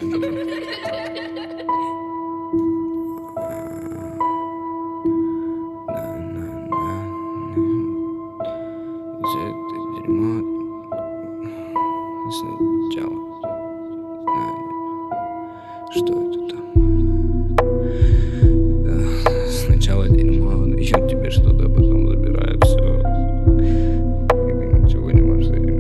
Добро. Все это дерьмо сначала. Что это там? Сначала дерьмо дает тебе что-то, потом забирает все. И ты ничего не можешь с этим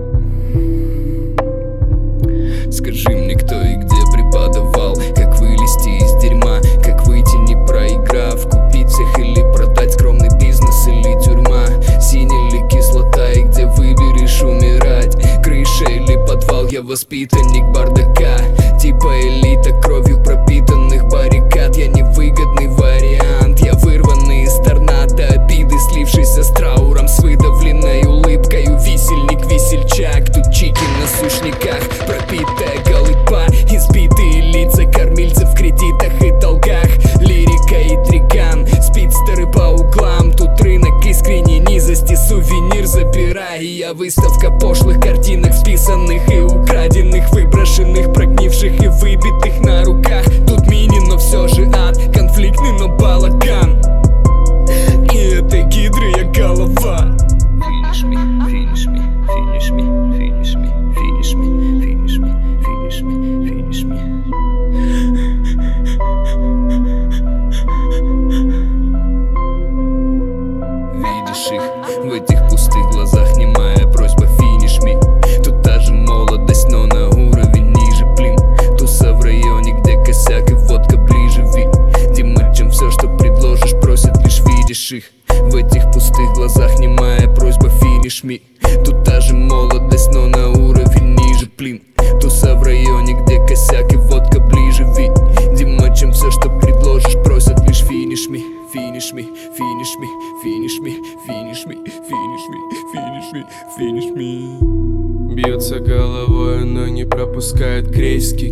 сделать. Скажи мне, кто и где преподавал, как вылезти из дерьма, как выйти, не проиграв, купить всех или продать, скромный бизнес или тюрьма, синяя или кислота, и где выберешь умирать, крыша или подвал. Я воспитанник бардака, типа элита, кровью пропитанных баррикад. Я невыгодный вариант, я вырванный из торнадо обиды, слившийся с трауром, с выдавленной улыбкою. Висельник, весельчак, тут чики на сушниках, пропитая голыпа, избитые лица кормильцев в кредитах и долгах. Лирика и триган, спидстеры по углам, тут рынок искренней низости, сувенир забирай. Я выставка пошлых картинок, списанных и украденных, выброшенных, прогнивших и выбитых на руках. Тут мини, но все же ад, конфликтный, но балаган. И этой гидры я голова. Finish me, finish me, finish me, finish me, finish me, finish me, finish me, finish me. Видишь их в этих пустых глазах, немая просьба finish me. Тут та же молодость, но на уровень ниже, блин. Туса в районе, где косяк и водка ближе, видимо, чем все, что предложишь, просят лишь видишь их. В этих пустых глазах немая просьба finish me. Тут та же молодость, но на уровень ниже, блин. Туса в районе, где косяк и водка ближе, видимо, чем все, что предложишь, просят лишь finish me, finish me, finish me, finish me, finish me, finish me, finish me, finish me. Бьется головой, но не пропускает крейски,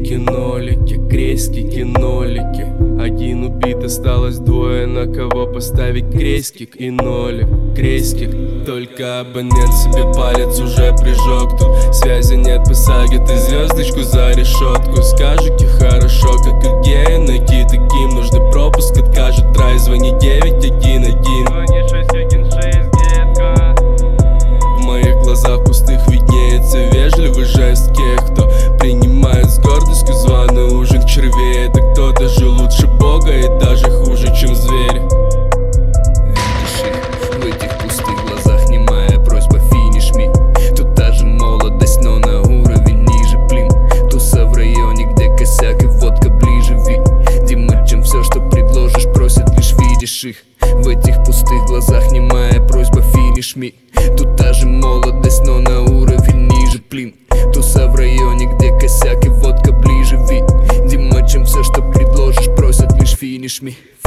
кинолики. Один убит, осталось двое, на кого поставить крестик и нолик. Крестик, только абонент себе палец уже прижег. Тут связи нет, посадят и звездочку за решетку. Скажете хорошо, как и где найти таким нужный пропуск, откажет трай, звони 911. Звони 616, детка. В моих глазах пустых виднеется вежливый жест тех, кто принимает с гордостью званый ужин червей. Это кто даже лучше Бога и даже хуже, чем зверь. Видишь их в этих пустых глазах, немая просьба finish me. Тут та же молодость, но на уровень ниже, блин. Туса в районе, где косяк и водка ближе, видимо, чем все, что предложишь, просят лишь видишь их. В этих пустых глазах немая просьба finish me. Тут та же молодость, но на уровень ниже, блин. Туса в районе, где косяк и водка ближе, видимо, чем все, что предложишь, просят лишь finish me.